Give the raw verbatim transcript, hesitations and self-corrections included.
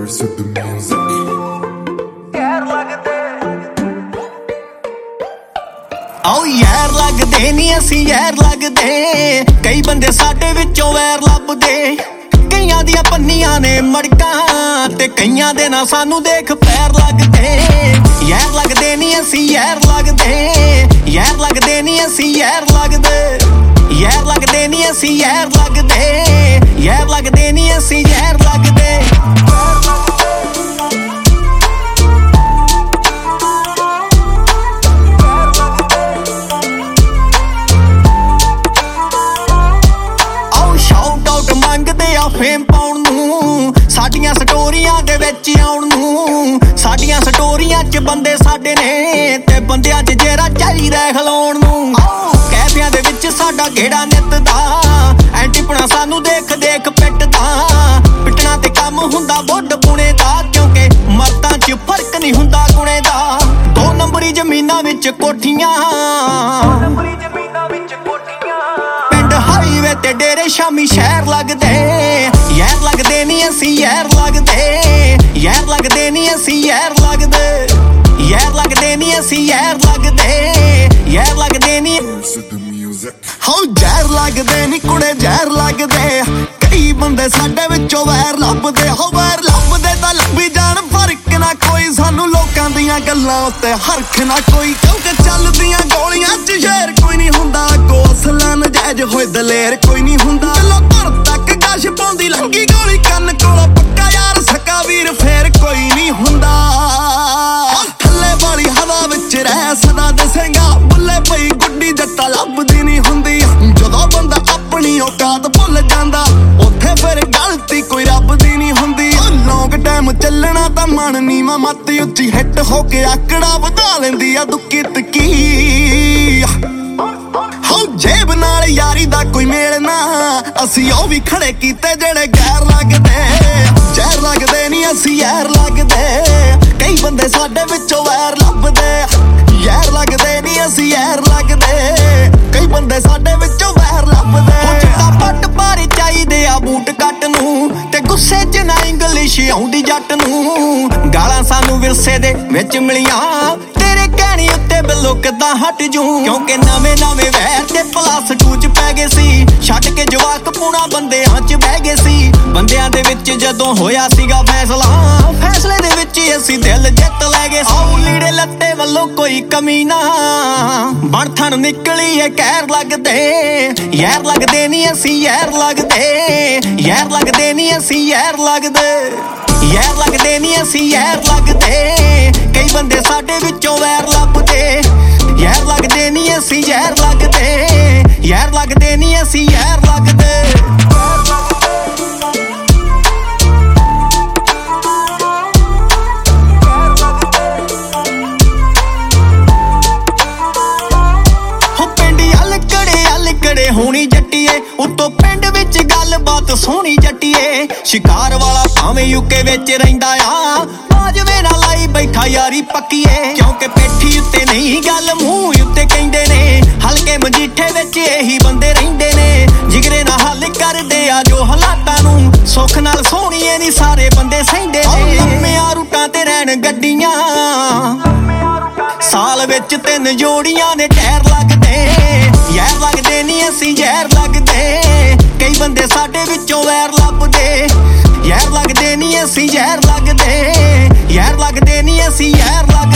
Siddhu music. ਆਓ ਯਾਰ ਲੱਗਦੇ ਨੀ ਅਸੀਂ ਯਾਰ ਲੱਗਦੇ, ਕਈ ਬੰਦੇ ਸਾਡੇ ਵਿੱਚੋਂ ਵੈਰ ਲੱਭਦੇ। ਕਈਆਂ ਦੀਆਂ ਪੰਨੀਆਂ ਨੇ ਮੜਕਾਂ ਤੇ ਕਈਆਂ ਦੇ ਨਾ ਸਾਨੂੰ ਦੇਖ ਪੈਰ ਲੱਗਦੇ। ਯਾਰ ਲੱਗਦੇ ਨੀ ਅਸੀਂ ਯਾਰ ਲੱਗਦੇ, ਯਾਰ ਲੱਗਦੇ ਨੀ ਅਸੀਂ ਯਾਰ ਲੱਗਦੇ, ਯਾਰ ਲੱਗਦੇ ਨੀ ਅਸੀਂ ਯਾਰ ਲੱਗਦੇ, ਯਾਰ ਲੱਗਦੇ ਨੀ ਅਸੀਂ ਯਾਰ ਲੱਗਦੇ। ਫੇਮ ਪਾਉਣ ਨੂੰ, ਸਾਡੀਆਂ ਸਟੋਰੀਆਂ ਦੇ ਵਿੱਚ ਆਉਣ ਨੂੰ, ਸਾਡੀਆਂ ਸਟੋਰੀਆਂ 'ਚ ਬੰਦੇ ਸਾਡੇ ਨੇ ਤੇ ਬੰਦਿਆਂ 'ਚ ਜਿਹੜਾ ਚਾਹੀਦਾ ਖਲਾਉਣ ਨੂੰ। ਕੈਫਿਆਂ ਦੇ ਵਿੱਚ ਸਾਡਾ ਗੇੜਾ ਨਿੱਤ ਦਾ, ਐਂਟੀਪਣਾ ਸਾਨੂੰ ਦੇਖ ਦੇਖ ਪਿੱਟਦਾ। ਪਿੱਟਣਾ ਤੇ ਕੰਮ ਹੁੰਦਾ ਬੁੱਢ ਪੁਣੇ ਦਾ, ਕਿਉਂਕਿ ਮਰਦਾਂ 'ਚ ਫਰਕ ਨਹੀਂ ਹੁੰਦਾ ਗੁਣੇ ਦਾ। ਦੋ ਨੰਬਰੀ ਜ਼ਮੀਨਾਂ ਵਿੱਚ ਕੋਠੀਆਂ, ਪਿੰਡ ਹਾਈਵੇ ਤੇ ਡੇਰੇ ਸ਼ਾਮੀ ਸ਼ਹਿਰ ਲੱਗਦੇ। ਯਾਰ ਲੱਗਦੇ ਨੀ ਅਸੀਂ ਯਾਰ ਲੱਗਦੇ, ਯਾਰ ਲੱਗਦੇ ਨੀ ਅਸੀਂ ਯਾਰ ਲੱਗਦੇ, ਯਾਰ ਲੱਗਦੇ ਨੀ ਅਸੀਂ ਯਾਰ ਲੱਗਦੇ, ਯਾਰ ਲੱਗਦੇ ਨੀ Siddhu music. ਹੋ ਜ਼ਹਿਰ ਲੱਗਦੇ ਨੀ ਕੁੜੇ ਜ਼ਹਿਰ ਲੱਗਦੇ। ਕਈ ਬੰਦੇ ਸਾਡੇ ਵਿੱਚੋਂ ਵੈਰ ਲੱਭਦੇ, ਹੋ ਵੈਰ ਲੱਭਦੇ ਤਾਂ ਲੱਭੀ ਜਾਣ, ਫਰਕ ਨਾ ਕੋਈ ਸਾਨੂੰ ਲੋਕਾਂ ਦੀਆਂ ਗੱਲਾਂ ਉੱਤੇ ਹਰਖ ਨਾ ਕੋਈ। ਕਿਉਂਕਿ ਚੱਲਦੀਆਂ ਗੋਲੀਆਂ 'ਚ ਸ਼ੇਰ ਕੋਈ ਨਹੀਂ ਹੁੰਦਾ, ਗੋਸਲਾ ਨਜਾਇਜ਼ ਹੋਏ ਦਲੇਰ ਕੋਈ ਨਹੀਂ ਹੁੰਦਾ। ਲੋ ਧੁਰ ਤੱਕ ਗਸ਼ ਪਾਉਂਦੀ ਲੰਗੀ ਗੋਲੀ ਕੰਨ ਕੋਲ, ਪੱਕਾ ਯਾਰ ਸਕਾ ਵੀਰ ਫੇਰ ਕੋਈ ਨਹੀਂ ਹੁੰਦਾ। ਥੱਲੇ ਵਾਲੀ ਹਵਾ ਵਿੱਚ ਰਹਿ ਸਦਾ ਦਸੇਗਾ, ਬੁੱਲੇ ਪਈ ਗੁੱਡੀ ਜੱਟਾ ਲੱਭਦੀ ਨਹੀਂ ਹੁੰਦੀ। ਜਦੋਂ ਬੰਦਾ ਆਪਣੀ ਔਕਾਤ ਭੁੱਲ ਜਾਂਦਾ, ਉੱਥੇ ਫਿਰ ਗਲਤੀ ਕੋਈ ਰੱਬ ਦੀ ਨਹੀਂ ਹੁੰਦੀ। ਲੌਂਗ ਟਾਈਮ ਚੱਲਣਾ ਤਾਂ ਮਨ ਨੀਵਾਂ, ਮੱਤ ਉੱਚੀ ਹਿੱਟ ਹੋ ਕੇ ਆਕੜਾ ਵਧਾ ਲੈਂਦੀ ਆ ਦੁੱਕੀ ਤਕੀ। ਹੋ ਜੇਬ ਨਾਲ ਯਾਰੀ ਦਾ ਕੋਈ ਮੇਲ ਨਾ, ਅਸੀਂ ਉਹ ਵੀ ਖੜੇ ਕੀਤੇ ਜਿਹੜੇ ਗੈਰ ਲੱਗਦੇ। ਜ਼ਹਿਰ ਲੱਗਦੇ ਨੀ ਅਸੀਂ ਯਾਰ ਲੱਗਦੇ, ਕਈ ਬੰਦੇ ਸਾਡੇ ਵਿੱਚੋਂ ਵੈਰ ਲੱਭਦੇ। ਯਾਰ ਲੱਗਦੇ ਨੀ ਅਸੀਂ ਯਾਰ ਲੱਗਦੇ, ਕਈ ਬੰਦੇ ਸਾਡੇ ਵਿੱਚੋਂ ਵੈਰ ਲੱਭਦੇ। ਚਿੱਟਾ ਪੱਟ ਭਾਰੇ ਚਾਹੀਦੇ ਆ ਬੂਟ ਕੱਟ ਨੂੰ, ਤੇ ਗੁੱਸੇ 'ਚ ਨਾ ਇੰਗਲਿਸ਼ ਆਉਂਦੀ ਜੱਟ ਨੂੰ। ਗਾਲਾਂ ਸਾਨੂੰ ਵਿਰਸੇ ਦੇ ਵਿੱਚ ਮਿਲੀਆਂ, ਤੇਰੇ ਕਹਿਣੀ ਉੱਤੇ ਬਿੱਲੋ ਕਿੱਦਾਂ ਹਟ ਜੂ। ਕਿਉਂਕਿ ਨਵੇਂ ਨਵੇਂ ਵੈਰ ਤੇ ਪਲੱਸ ਟੂ 'ਚ ਪੈ ਗਏ ਸੀ, ਛੱਡ ਕੇ ਜਵਾਕ ਪੂਣਾ ਬੰਦਿਆਂ 'ਚ ਬਹਿ ਗਏ ਸੀ। ਬੰਦਿਆਂ ਦੇ ਵਿੱਚ ਜਦੋਂ ਹੋਇਆ ਸੀਗਾ ਫੈਸਲਾ, ਫੈਸਲੇ ਦੇ ਵਿੱਚ ਅਸੀਂ ਦਿਲ ਜਿੱਤ ਲੈ ਗਏ। ਆਉ ਲੀੜੇ ਲੱਤੇ ਵੱਲੋਂ ਕੋਈ ਕਮੀ ਨਾ, ਬਣ ਥਣ ਨਿਕਲੀ ਏ ਕਹਿਰ ਲੱਗਦੇ। ਯਾਰ ਲੱਗਦੇ ਨੀ ਅਸੀਂ ਯਾਰ ਲੱਗਦੇ, ਯਾਰ ਲੱਗਦੇ ਨੀ ਅਸੀਂ ਯਾਰ ਲੱਗਦੇ, ਯਾਰ ਲੱਗਦੇ ਨੀ ਅਸੀਂ ਯਾਰ ਲੱਗਦੇ। ਕਈ ਬੰਦੇ ਸਾਡੇ ਵਿੱਚੋਂ ਵੈਰ ਲੱਭਦੇ। ਯਾਰ ਲੱਗਦੇ ਨੀ ਅਸੀਂ ਯਾਰ ਲੱਗਦੇ, ਯਾਰ ਲੱਗਦੇ ਨੀ ਅਸੀਂ ਯਾਰ ਲੱਗਦੇ। ਹੋਣੀ ਜੱਟੀਏ ਉੱਤੋਂ ਪਿੰਡ ਵਿੱਚ ਗੱਲਬਾਤ ਸੋਹਣੀ ਜੱਟੀਏ। ਸ਼ਿਕਾਰ ਵਾਲਾ ਭਾਵੇਂ ਯੂਕੇ ਵਿੱਚ ਰਹਿੰਦਾ ਆ, ਬਾਜਵੇ ਨਾਲ ਲਾਈ ਬੈਠਾ ਯਾਰੀ ਪੱਕੀਏ। ਕਿਉਂਕਿ ਪੇਠੀ ਉੱਤੇ ਨਹੀਂ ਗੱਲ ਮੂੰਹ ਉੱਤੇ ਕਹਿੰਦੇ ਨੇ, ਹਲਕੇ ਮਜੀਠੇ ਵਿੱਚ ਇਹੀ ਬੰਦੇ ਰਹਿੰਦੇ ਨੇ। ਜਿਗਰੇ ਨਾਲ ਹੱਲ ਕਰਦੇ ਆ ਜੋ ਹਾਲਾਤਾਂ ਨੂੰ, ਸੁੱਖ ਨਾਲ ਸੋਹਣੀਏ ਨੀ ਸਾਰੇ ਬੰਦੇ ਸਹਿੰਦੇ ਨੇ। ਲੰਮਿਆਂ ਰੂਟਾਂ ਤੇ ਰਹਿਣ ਗੱਡੀਆਂ, ਸਾਲ ਵਿੱਚ ਤਿੰਨ ਜੋੜੀਆਂ ਨੇ ਟਾਇਰ ਲੱਗਦੇ। ਯਾਰ ਲੱਗਦੇ ਨੀ ਅਸੀਂ ਯਾਰ ਲੱਗਦੇ, ਕਈ ਬੰਦੇ ਸਾਡੇ ਵਿੱਚੋਂ ਵੈਰ ਲੱਭਦੇ। ਯਾਰ ਲੱਗਦੇ ਨੀ ਅਸੀਂ ਯਾਰ ਲੱਗਦੇ, ਯਾਰ ਲੱਗਦੇ ਨੀ ਅਸੀਂ ਯਾਰ ਲੱਗਦੇ।